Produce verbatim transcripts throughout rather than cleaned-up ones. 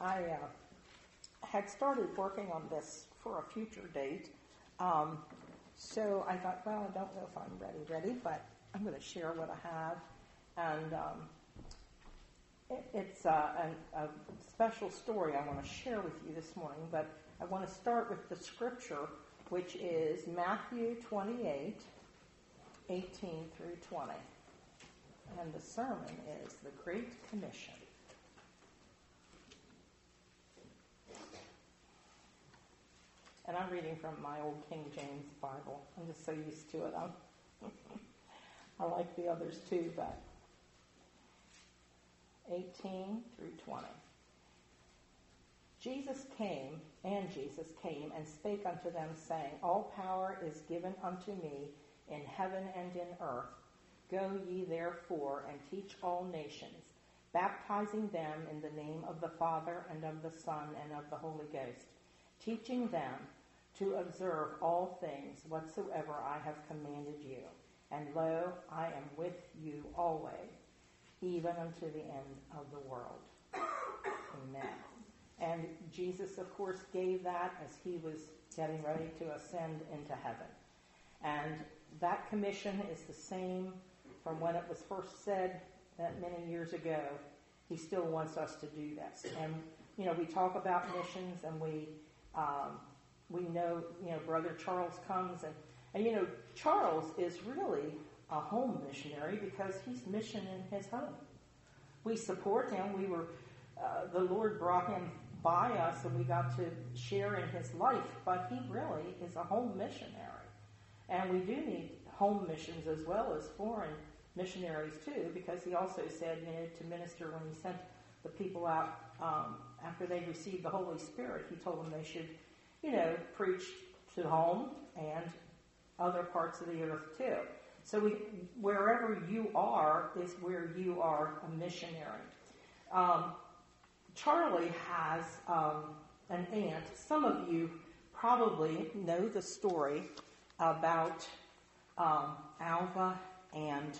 I uh, had started working on this for a future date. Um, so I thought, well, I don't know if I'm ready, ready, but I'm going to share what I have. And um, it, it's uh, an, a special story I want to share with you this morning, but I want to start with the scripture, which is Matthew twenty-eight, eighteen through twenty. And the sermon is the Great Commission. And I'm reading from my old King James Bible. I'm just so used to it. I'm I like the others too, but eighteen through twenty. Jesus came, and Jesus came, and spake unto them, saying, All power is given unto me in heaven and in earth. Go ye therefore, and teach all nations, baptizing them in the name of the Father, and of the Son, and of the Holy Ghost, teaching them to observe all things whatsoever I have commanded you. And lo, I am with you always, even unto the end of the world. Amen. And Jesus, of course, gave that as he was getting ready to ascend into heaven. And that commission is the same from when it was first said that many years ago. He still wants us to do this. And, you know, we talk about missions, and we um, we know, you know, Brother Charles comes, and, and, you know, Charles is really a home missionary because he's mission in his home. We support him. We were, uh, the Lord brought him by us, and we got to share in his life, but he really is a home missionary. And we do need home missions as well as foreign missionaries too, because he also said, you know, to minister when he sent the people out um, after they received the Holy Spirit. He told them they should, you know, preach to home and other parts of the earth too. So we, wherever you are is where you are a missionary. Um, Charlie has um, an aunt. Some of you probably know the story about um, Alva and,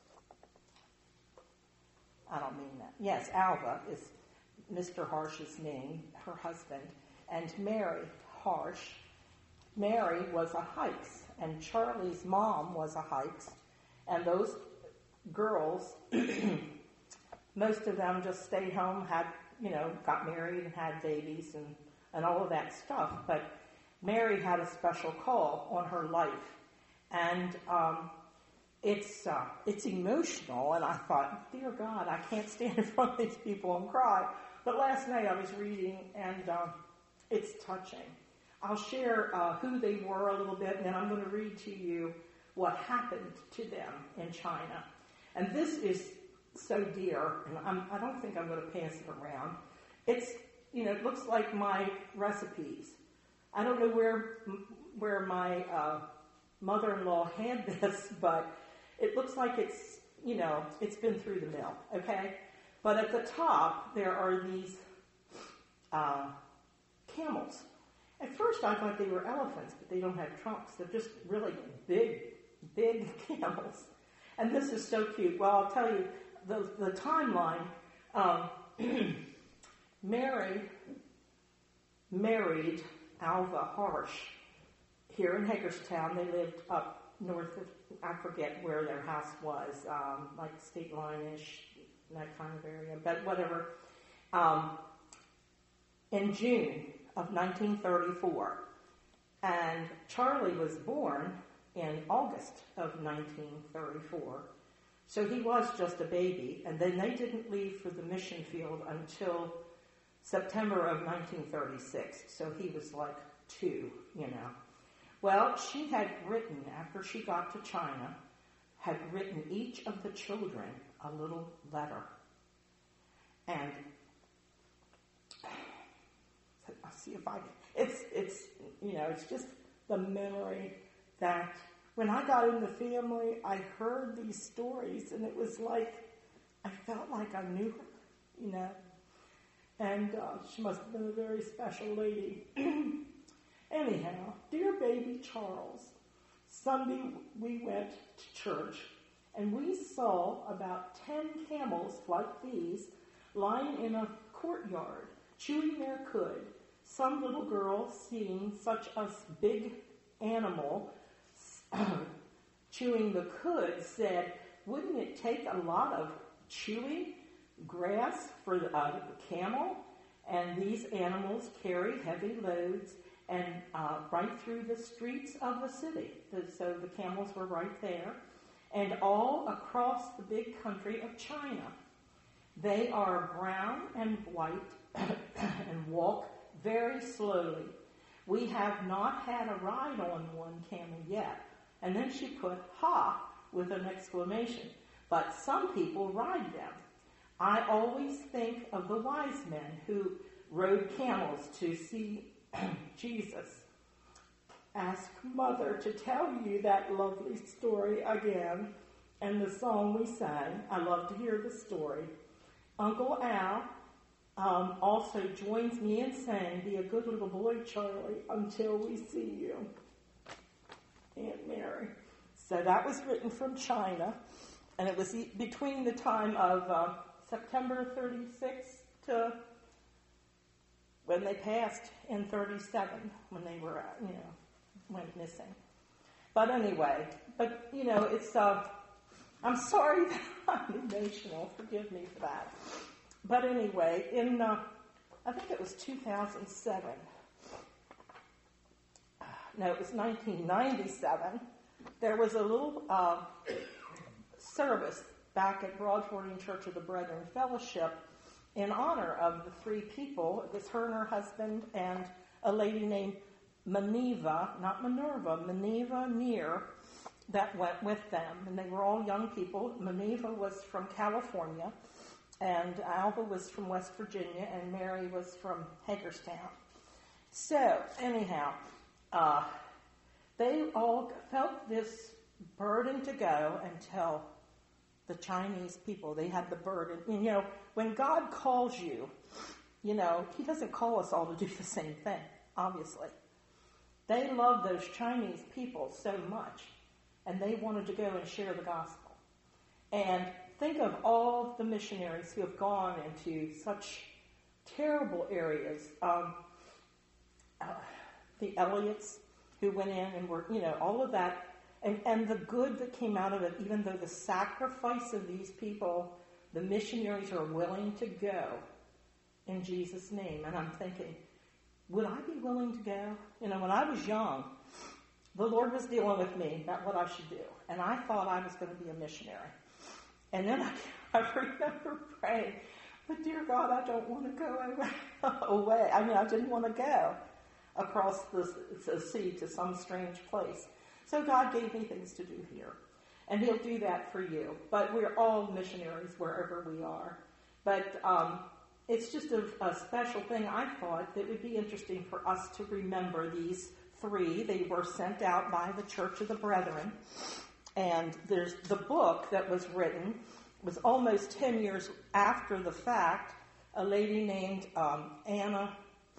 I don't mean that. Yes, Alva is Mister Harsh's name, her husband, and Mary Harsh. Mary was a Hikes, and Charlie's mom was a Hikes, and those girls, most of them just stayed home, had, you know, got married and had babies and, and all of that stuff, but Mary had a special call on her life, and um, it's uh, it's emotional, and I thought, dear God, I can't stand in front of these people and cry. But last night I was reading, and um, it's touching. I'll share uh, who they were a little bit, and then I'm going to read to you what happened to them in China. And this is so dear, and I'm, I don't think I'm going to pass it around. It's, you know, it looks like my recipes. I don't know where where my uh, mother-in-law had this, but it looks like it's, you know, it's been through the mill, okay? But at the top, there are these uh, camels. At first, I thought they were elephants, but they don't have trunks. They're just really big, big camels. And this is so cute. Well, I'll tell you, the, the timeline, um, Mary married Alva Harsh here in Hagerstown. They lived up north of, I forget where their house was, um, like State Line-ish, that kind of area, but whatever. Um, in June of nineteen thirty-four. And Charlie was born in August of nineteen thirty-four. So he was just a baby, and then they didn't leave for the mission field until September of nineteen thirty-six. So he was like two, you know. Well, she had written, after she got to China, had written each of the children a little letter. And I'll see if I can. It's, it's, you know, it's just the memory that when I got in the family, I heard these stories, and it was like, I felt like I knew her, you know. And uh, she must have been a very special lady. Anyhow, dear baby Charles, Sunday we went to church, and we saw about ten camels like these lying in a courtyard chewing their cud. Some little girl, seeing such a big animal chewing the cud, said, wouldn't it take a lot of chewing grass for the, uh, the camel? And these animals carry heavy loads and uh, right through the streets of the city. So the camels were right there. And all across the big country of China. They are brown and white and walk very slowly. We have not had a ride on one camel yet. And then she put, ha, with an exclamation. But some people ride them. I always think of the wise men who rode camels to see Jesus. Ask Mother to tell you that lovely story again and the song we sang. I love to hear the story. Uncle Al um, also joins me in saying, be a good little boy, Charlie, until we see you. Aunt Mary. So that was written from China, and it was between the time of uh, September thirty-sixth to when they passed in thirty-seven, when they were, uh, you know, went missing. But anyway, but, you know, it's, uh, I'm sorry that I'm emotional. Forgive me for that. But anyway, in, uh, I think it was two thousand seven. No, it was nineteen ninety-seven. There was a little uh, service back at Broadfording Church of the Brethren Fellowship in honor of the three people. It was her and her husband and a lady named Minerva, not Minerva, Minerva Neer, that went with them. And they were all young people. Minerva was from California, and Alva was from West Virginia, and Mary was from Hagerstown. So, anyhow, uh, they all felt this burden to go and tell the Chinese people. They had the burden. You know, when God calls you, you know, he doesn't call us all to do the same thing, obviously. They loved those Chinese people so much, and they wanted to go and share the gospel. And think of all the missionaries who have gone into such terrible areas. Um, uh, the Elliots who went in and were, you know, all of that. And, and the good that came out of it, even though the sacrifice of these people, the missionaries are willing to go in Jesus' name. And I'm thinking, would I be willing to go? You know, when I was young, the Lord was dealing with me about what I should do. And I thought I was going to be a missionary. And then I, I remember praying, but dear God, I don't want to go away. I mean, I didn't want to go across the, the sea to some strange place. So God gave me things to do here. And he'll do that for you. But we're all missionaries wherever we are. But um, it's just a, a special thing. I thought that it would be interesting for us to remember these three. They were sent out by the Church of the Brethren. And there's the book that was written was almost ten years after the fact. A lady named um, Anna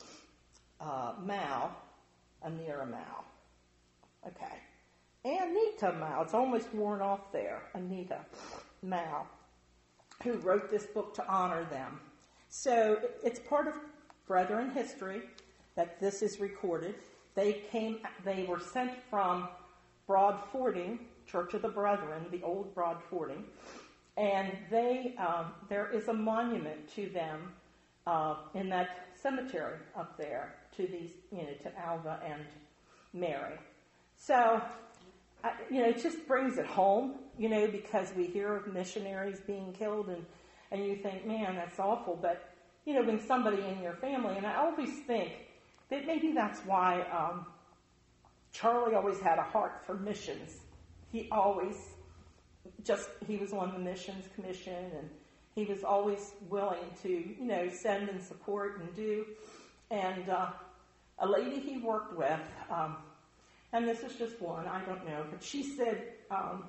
uh, Mao, Anira Mao. Okay. Anita Mao. It's almost worn off there. Anita Mao, who wrote this book to honor them. So it's part of Brethren history that this is recorded. They came. They were sent from Broadfording, Church of the Brethren, the old Broadfording, and they um, there is a monument to them uh, in that cemetery up there to these, you know, to Alva and Mary. So, I, you know, it just brings it home, you know, because we hear of missionaries being killed, and and you think, man, that's awful. But you know, when somebody in your family, and I always think that maybe that's why um, Charlie always had a heart for missions. He always just, he was on the missions commission, and he was always willing to, you know, send and support and do. And uh, a lady he worked with, um, and this is just one, I don't know, but she said, um,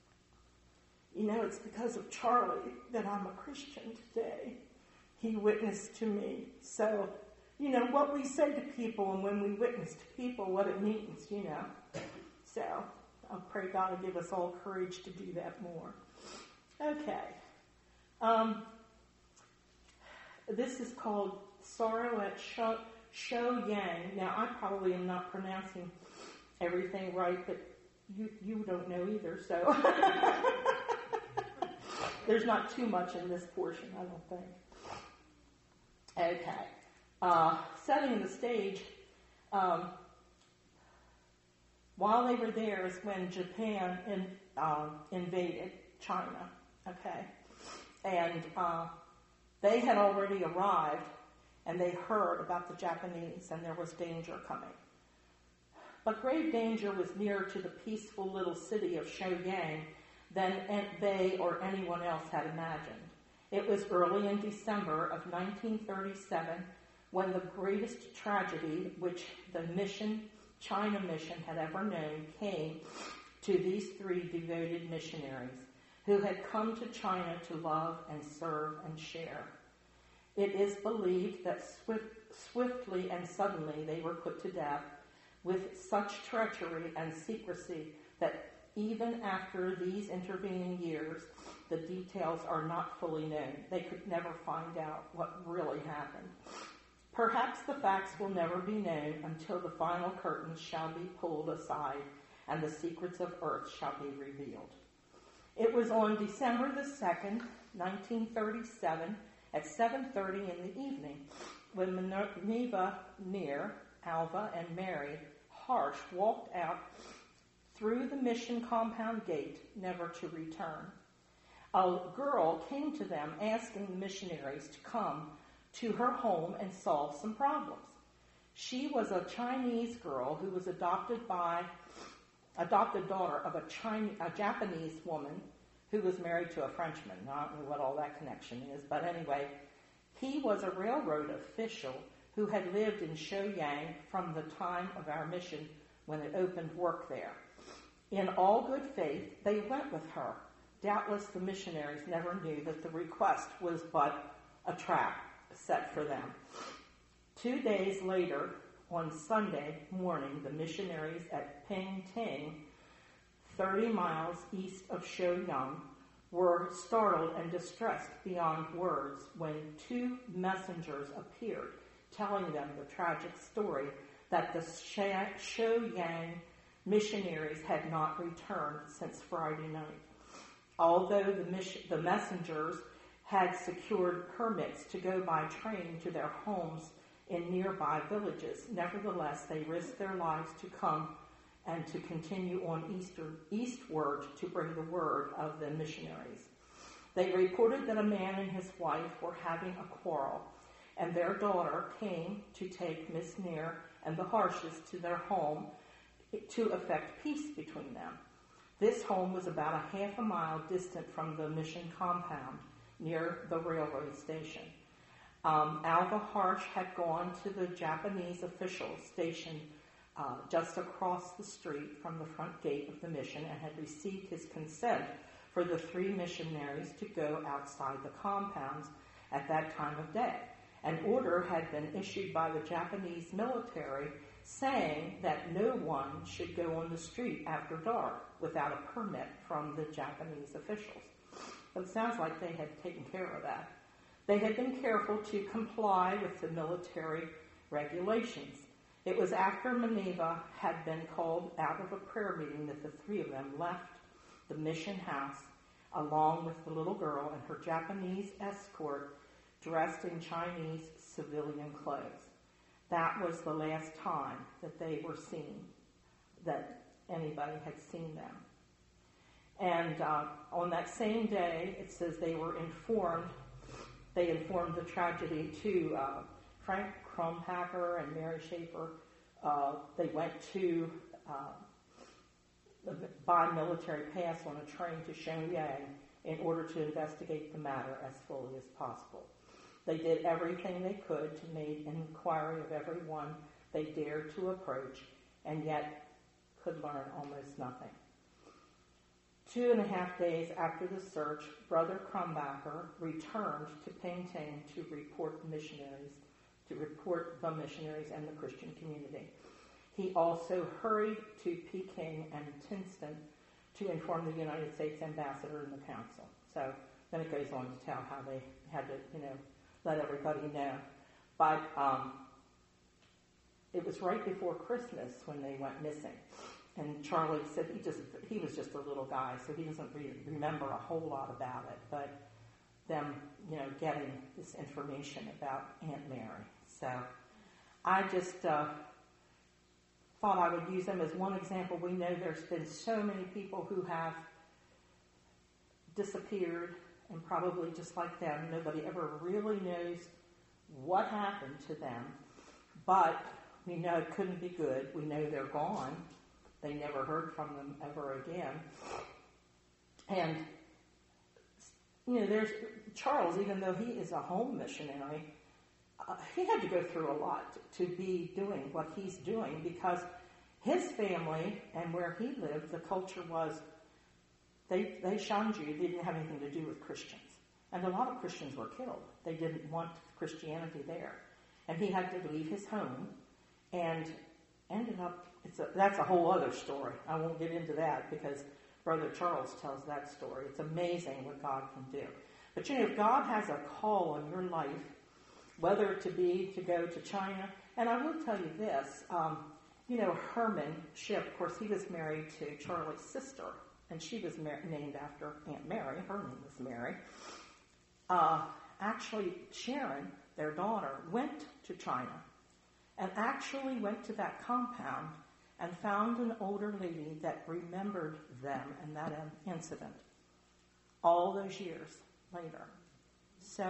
you know, it's because of Charlie that I'm a Christian today. He witnessed to me. So, you know, what we say to people and when we witness to people, what it means, you know. So, I'll pray God will give us all courage to do that more. Okay. Um, this is called sorrow at Sho, Sho Yang. Now, I probably am not pronouncing everything right, but you, you don't know either, so there's not too much in this portion, I don't think. Okay. Uh, setting the stage, um, while they were there is when Japan in, uh, invaded China, okay? And uh, they had already arrived, and they heard about the Japanese, and there was danger coming. But grave danger was nearer to the peaceful little city of Shoyang than they or anyone else had imagined. It was early in December of nineteen thirty-seven when the greatest tragedy which the mission, China mission, had ever known came to these three devoted missionaries who had come to China to love and serve and share. It is believed that swift, swiftly and suddenly they were put to death with such treachery and secrecy that even after these intervening years, the details are not fully known. They could never find out what really happened. Perhaps the facts will never be known until the final curtains shall be pulled aside and the secrets of earth shall be revealed. It was on December the second, nineteen thirty-seven, at seven thirty in the evening, when Minerva Neer, Alva, and Mary Harsh walked out through the mission compound gate, never to return. A girl came to them asking the missionaries to come to her home and solve some problems. She was a Chinese girl who was adopted by adopted daughter of a Chinese, a Japanese woman who was married to a Frenchman. I don't know what all that connection is, but anyway, he was a railroad official who had lived in Shoyang from the time of our mission when it opened work there. In all good faith, they went with her. Doubtless the missionaries never knew that the request was but a trap set for them. Two days later, on Sunday morning, the missionaries at Pingting, thirty miles east of Shoyang, were startled and distressed beyond words when two messengers appeared, telling them the tragic story that the Shoyang missionaries had not returned since Friday night. Although the, mission, the messengers had secured permits to go by train to their homes in nearby villages, nevertheless they risked their lives to come and to continue on Easter, eastward to bring the word of the missionaries. They reported that a man and his wife were having a quarrel, and their daughter came to take Miss Neer and the Harshes to their home to effect peace between them. This home was about a half a mile distant from the mission compound, near the railroad station. Um, Alva Harsh had gone to the Japanese official stationed uh, just across the street from the front gate of the mission and had received his consent for the three missionaries to go outside the compounds at that time of day. An order had been issued by the Japanese military saying that no one should go on the street after dark without a permit from the Japanese officials. But it sounds like they had taken care of that. They had been careful to comply with the military regulations. It was after Minerva had been called out of a prayer meeting that the three of them left the mission house along with the little girl and her Japanese escort dressed in Chinese civilian clothes. That was the last time that they were seen, that anybody had seen them. And uh, on that same day, it says they were informed, they informed the tragedy to uh, Frank Krumpacker and Mary Schaefer. Uh, they went to uh, buy military pass on a train to Shenyang in order to investigate the matter as fully as possible. They did everything they could to make an inquiry of everyone they dared to approach, and yet could learn almost nothing. Two and a half days after the search, Brother Krumbacher returned to Pingting to report the missionaries, to report the missionaries and the Christian community. He also hurried to Peking and Tinston to inform the United States ambassador in the council. So then it goes on to tell how they had to, you know, let everybody know. But um, it was right before Christmas when they went missing. And Charlie said he just he was just a little guy, so he doesn't re- remember a whole lot about it. But them, you know, getting this information about Aunt Mary. So I just uh, thought I would use them as one example. We know there's been so many people who have disappeared, and probably just like them, nobody ever really knows what happened to them. But we know it couldn't be good. We know they're gone. They never heard from them ever again. And, you know, there's Charles, even though he is a home missionary, uh, he had to go through a lot to be doing what he's doing, because his family and where he lived, the culture was they, they shunned you. They didn't have anything to do with Christians. And a lot of Christians were killed. They didn't want Christianity there. And he had to leave his home and ended up, it's a, that's a whole other story. I won't get into that because Brother Charles tells that story. It's amazing what God can do. But you know, if God has a call on your life, whether to be to go to China, and I will tell you this, um, you know, Herman Shipp, of course, he was married to Charlie's sister, and she was mar- named after Aunt Mary. Her name was Mary. Uh, actually, Sharon, their daughter, went to China and actually went to that compound and found an older lady that remembered them and that incident all those years later. So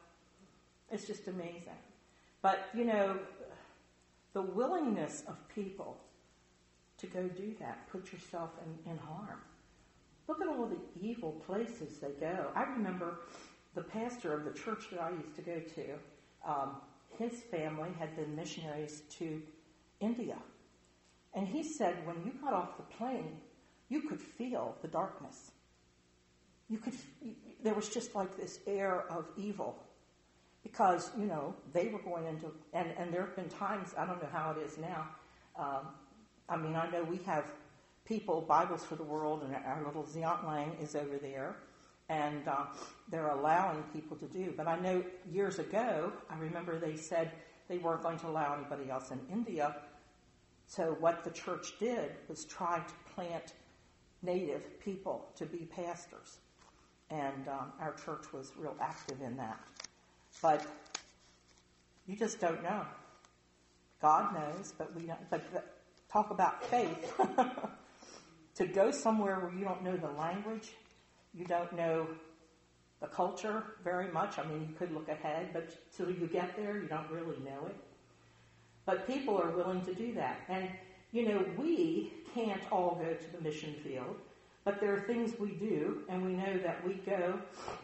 it's just amazing. But, you know, the willingness of people to go do that, put yourself in, in harm. Look at all the evil places they go. I remember the pastor of the church that I used to go to, um, his family had been missionaries to India. And he said when you got off the plane, you could feel the darkness. You could, there was just like this air of evil. Because, you know, they were going into, and, and there have been times, I don't know how it is now. Um, I mean, I know we have people, Bibles for the World, and our little Ziont Lang is over there. And uh, they're allowing people to do. But I know years ago, I remember they said they weren't going to allow anybody else in India. So what the church did was try to plant native people to be pastors. And um, our church was real active in that. But you just don't know. God knows, but we don't. But, but talk about faith. To go somewhere where you don't know the language, you don't know the culture very much. I mean, you could look ahead, but till you get there, you don't really know it. But people are willing to do that. And, you know, we can't all go to the mission field, but there are things we do, and we know that we go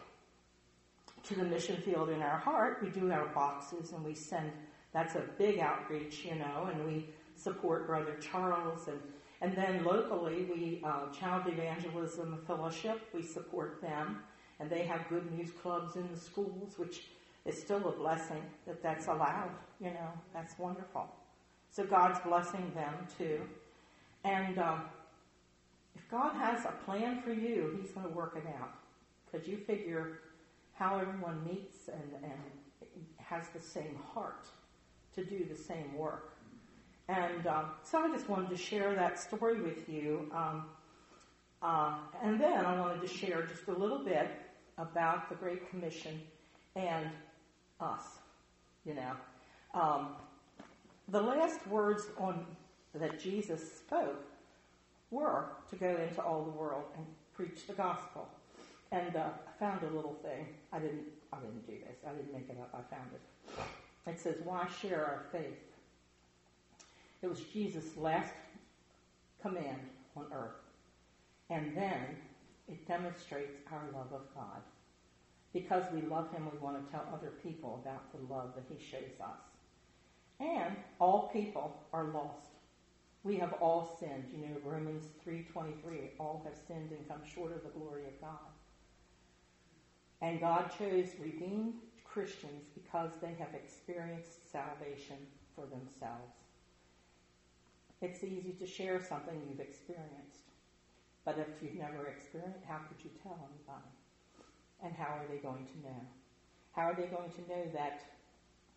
to the mission field in our heart. We do our boxes, and we send, that's a big outreach, you know, and we support Brother Charles. And, and then locally, we, uh, Child Evangelism Fellowship, we support them. And they have good news clubs in the schools, which is still a blessing that that's allowed, you know. That's wonderful. So God's blessing them too. And um, if God has a plan for you, he's going to work it out. Because you figure how everyone meets and, and has the same heart to do the same work. And um, so I just wanted to share that story with you. Um, uh, and then I wanted to share just a little bit about the Great Commission and us, you know. Um, the last words on that Jesus spoke were to go into all the world and preach the gospel. And uh, I found a little thing. I didn't. I didn't do this. I didn't make it up. I found it. It says, "Why share our faith?" It was Jesus' last command on earth, and then it demonstrates our love of God. Because we love him, we want to tell other people about the love that he shows us. And all people are lost. We have all sinned. You know, Romans three twenty-three, all have sinned and come short of the glory of God. And God chose redeemed Christians because they have experienced salvation for themselves. It's easy to share something you've experienced. But if you've never experienced, how could you tell anybody? And how are they going to know? How are they going to know that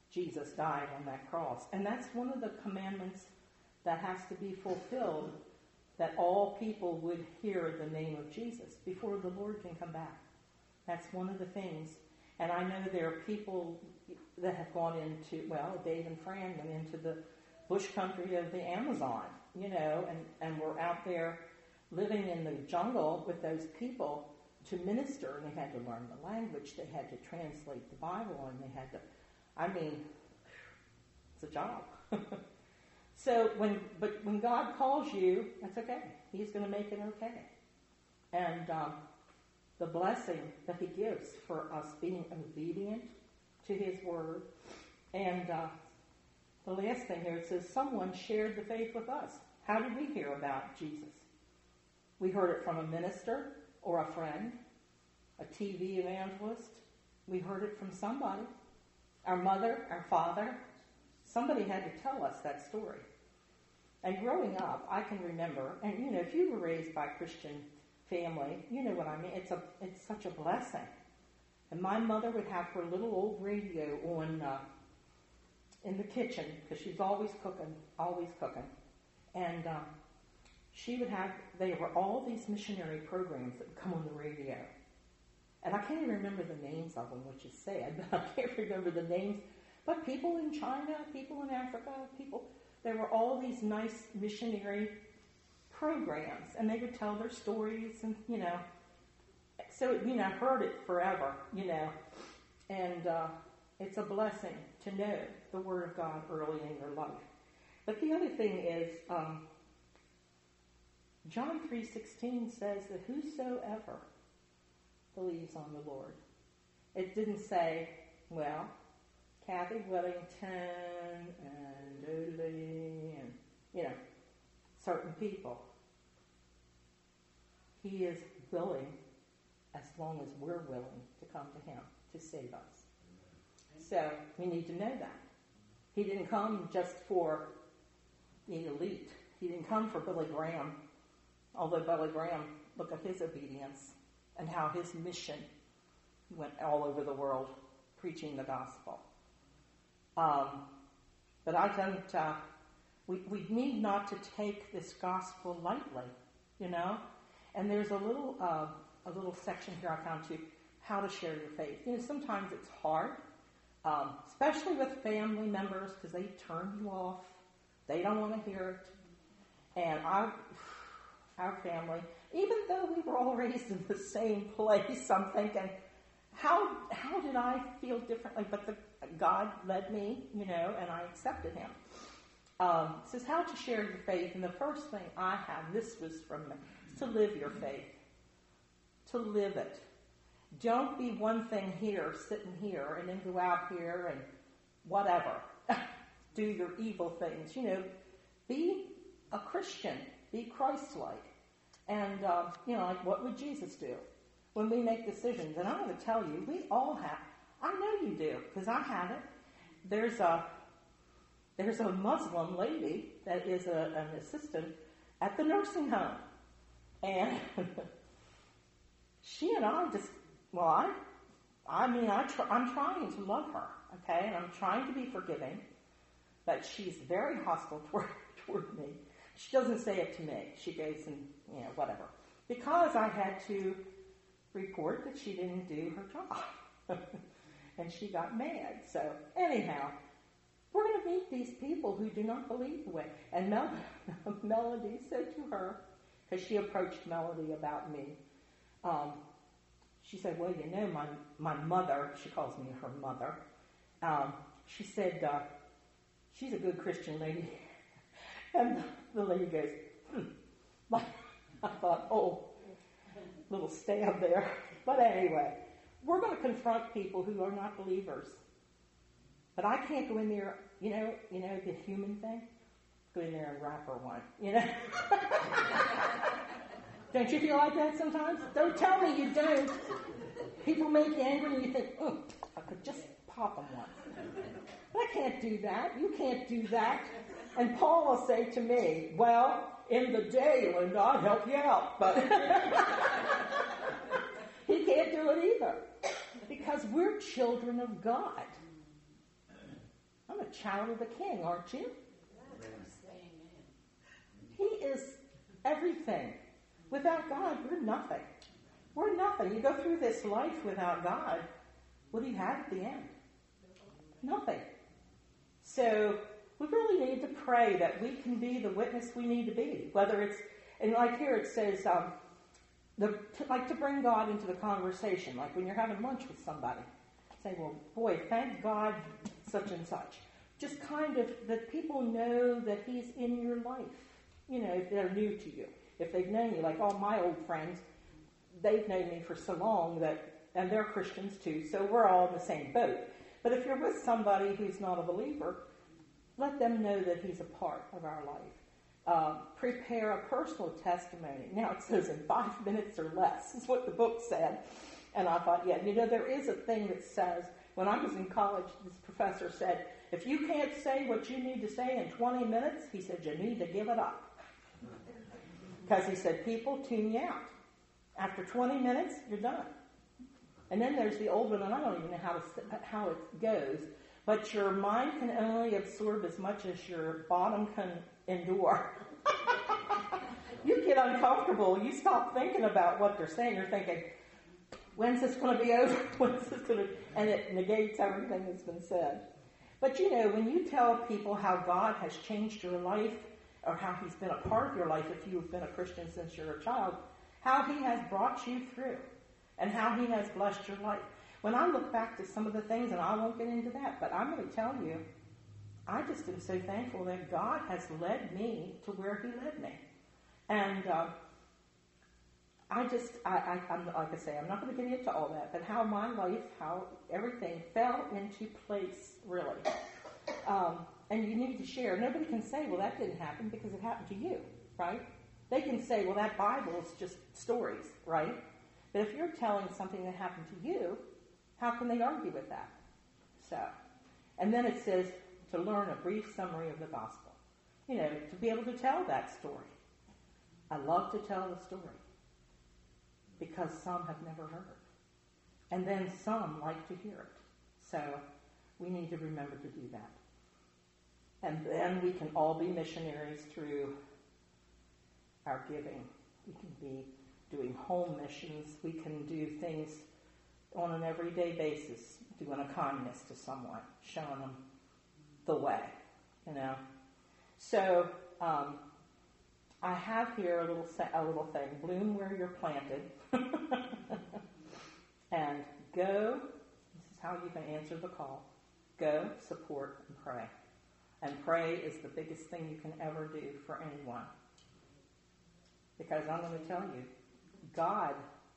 Jesus died on that cross. And that's one of the commandments that has to be fulfilled, that all people would hear the name of Jesus before the Lord can come back. That's one of the things. And I know there are people that have gone into, well, Dave and Fran went into the bush country of the Amazon, you know, and, and were out there living in the jungle with those people to minister, and they had to learn the language, they had to translate the Bible, and they had to, I mean, it's a job. So when, but when God calls you, that's okay. He's going to make it okay. And um, the blessing that he gives for us being obedient to his word. And uh, the last thing here, it says, someone shared the faith with us. How did we hear about Jesus? We heard it from a minister or a friend, a T V evangelist. We heard it from somebody. Our mother, our father. Somebody had to tell us that story. And growing up, I can remember, and you know, if you were raised by a Christian family, you know what I mean. It's a, it's such a blessing. And my mother would have her little old radio on uh, in the kitchen, because she's always cooking, always cooking. And um, she would have, there were all these missionary programs that would come on the radio. And I can't even remember the names of them, which is sad, but I can't remember the names. But people in China, people in Africa, people, there were all these nice missionary programs, and they would tell their stories, and, you know, so, you know, I heard it forever, you know, and uh, it's a blessing to know the Word of God early in your life. But the other thing is, um, John three sixteen says that whosoever believes on the Lord. It didn't say, well, Kathy Wellington and Dudley and, you know, certain people. He is willing, as long as we're willing, to come to him to save us. So we need to know that. He didn't come just for the elite. He didn't come for Billy Graham, although Billy Graham, look at his obedience and how his mission went all over the world preaching the gospel. Um, but I don't, uh, we, we need not to take this gospel lightly, you know. And there's a little, uh, a little section here I found too, how to share your faith. You know, sometimes it's hard, um, especially with family members, because they turn you off. They don't want to hear it. And I, our family, even though we were all raised in the same place, I'm thinking, how how did I feel differently? But the, God led me, you know, and I accepted him. Um, it says how to share your faith. And the first thing I have, this was from me, is to live your faith. To live it. Don't be one thing here, sitting here, and then go out here and whatever. Do your evil things. You know, be a Christian. Be Christ-like. And, uh, you know, like what would Jesus do when we make decisions? And I'm going to tell you, we all have. I know you do, because I have it. There's a there's a Muslim lady that is a, an assistant at the nursing home. And she and I just, well, I, I mean, I tr- I'm trying to love her, okay? And I'm trying to be forgiving. But she's very hostile toward, toward me. She doesn't say it to me. She goes and, you know, whatever. Because I had to report that she didn't do her job. And she got mad. So, anyhow, we're going to meet these people who do not believe the way. And Mel- Melody said to her, because she approached Melody about me, um, she said, well, you know, my, my mother, she calls me her mother, um, she said, uh, she's a good Christian lady. And the lady goes, hmm. I thought, oh, little stab there. But anyway, we're going to confront people who are not believers. But I can't go in there, you know, you know, the human thing. Go in there and rap her one, you know. Don't you feel like that sometimes? Don't tell me you don't. People make you angry and you think, oh, I could just pop them once. But I can't do that. You can't do that. And Paul will say to me, well, in the day, Linda, I'll help you out. But he can't do it either. Because we're children of God. a child of the King, aren't you? He is everything. Without God, we're nothing. We're nothing. You go through this life without God, what do you have at the end? Nothing. So we really need to pray that we can be the witness we need to be. Whether it's, and like here it says, um, the, to, like to bring God into the conversation. Like when you're having lunch with somebody. Say, well, boy, thank God such and such. Just kind of that people know that He's in your life. You know, if they're new to you. If they've known you, like all my old friends, they've known me for so long that, and they're Christians too, so we're all in the same boat. But if you're with somebody who's not a believer, let them know that He's a part of our life. Um, prepare a personal testimony. Now it says in five minutes or less is what the book said. And I thought, yeah, you know, there is a thing that says, when I was in college, this professor said, if you can't say what you need to say in twenty minutes, he said, you need to give it up. Because he said, people tune you out. After twenty minutes, you're done. And then there's the old one, and I don't even know how, to, how it goes, but your mind can only absorb as much as your bottom can endure. You get uncomfortable. You stop thinking about what they're saying. You're thinking, when's this going to be over? When's this going to... And it negates everything that's been said. But you know, when you tell people how God has changed your life, or how He's been a part of your life if you've been a Christian since you're a child, how He has brought you through, and how He has blessed your life. When I look back to some of the things, and I won't get into that, but I'm going to tell you, I just am so thankful that God has led me to where He led me. And uh, I just, I, I, I'm, like I say, I'm not going to get into all that, but how my life, how everything fell into place, really. Um, and you need to share. Nobody can say, well, that didn't happen because it happened to you, right? They can say, well, that Bible is just stories, right? But if you're telling something that happened to you, how can they argue with that? So, and then it says to learn a brief summary of the gospel. You know, to be able to tell that story. I love to tell the story because some have never heard. And then some like to hear it. So we need to remember to do that. And then we can all be missionaries through our giving. We can be doing home missions. We can do things on an everyday basis, doing a kindness to someone, showing them the way, you know. So um, I have here a little a little thing: bloom where you're planted, and go. This is how you can answer the call: go, support, and pray. And pray is the biggest thing you can ever do for anyone. Because I'm going to tell you, God,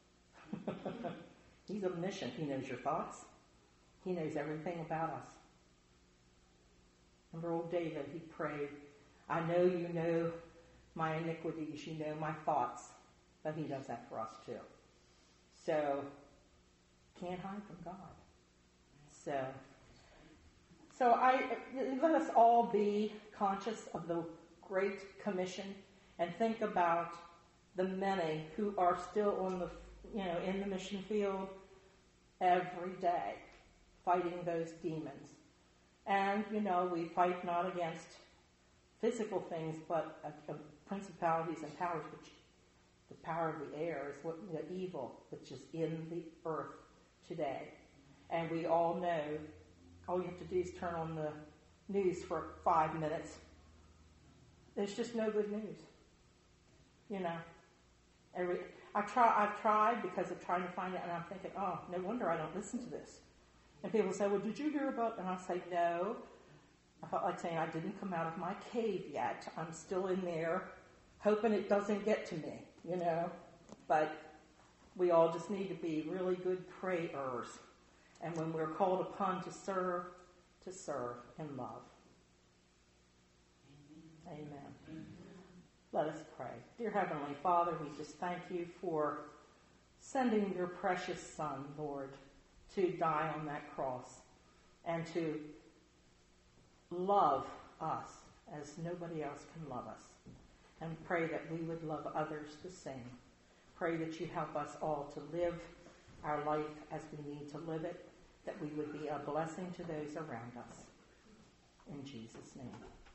He's omniscient. He knows your thoughts. He knows everything about us. Remember old David, he prayed, I know you know my iniquities, you know my thoughts. But He does that for us too. So, can't hide from God. So, so I let us all be conscious of the Great Commission and think about the many who are still on the, you know, in the mission field every day, fighting those demons. And, you know, we fight not against physical things, but uh, uh, principalities and powers, which the power of the air is what the evil which is in the earth today. And we all know, all you have to do is turn on the news for five minutes. There's just no good news, you know. Every, I try, I've tried because of trying to find it, and I'm thinking, oh, no wonder I don't listen to this. And people say, well, did you hear about, and I say, no. I felt like saying I didn't come out of my cave yet. I'm still in there, hoping it doesn't get to me, you know. But we all just need to be really good prayers. And when we're called upon to serve, to serve in love. Amen. Amen. Let us pray. Dear Heavenly Father, we just thank you for sending your precious Son, Lord, to die on that cross and to love us as nobody else can love us. And pray that we would love others the same. Pray that you help us all to live our life as we need to live it, that we would be a blessing to those around us. in Jesus' name.